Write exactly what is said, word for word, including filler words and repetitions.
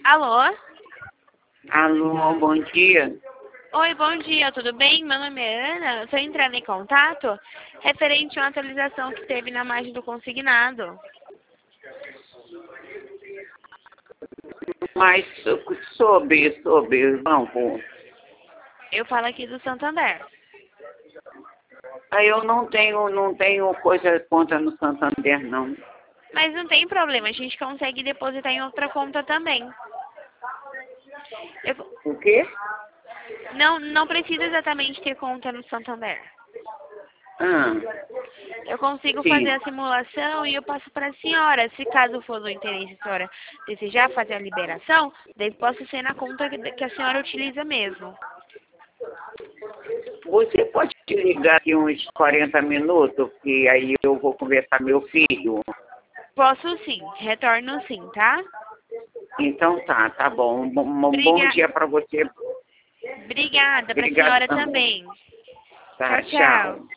Alô? Alô, bom dia. Oi, bom dia, tudo bem? Meu nome é Ana, estou entrando em contato referente a uma atualização que teve na margem do consignado. Mas so- sobre, sobre o banco, Eu falo aqui do Santander. aí eu não tenho, não tenho coisa contra no Santander, não. Mas não tem problema, a gente consegue depositar em outra conta também. Eu- O quê? não, não precisa exatamente ter conta no Santander. Ah, Eu consigo sim. fazer a simulação e eu passo para a senhora. Se caso for do interesse a senhora desejar fazer a liberação, daí posso ser na conta que que a senhora utiliza mesmo. Você pode te ligar aqui uns quarenta minutos, que aí eu vou conversar com meu filho. Posso sim, retorno sim, tá? Então tá, tá bom. Um bom, um bom Briga... dia para você. Obrigada, para a Obrigado senhora também. também. Tá, Tchau, tchau. tchau.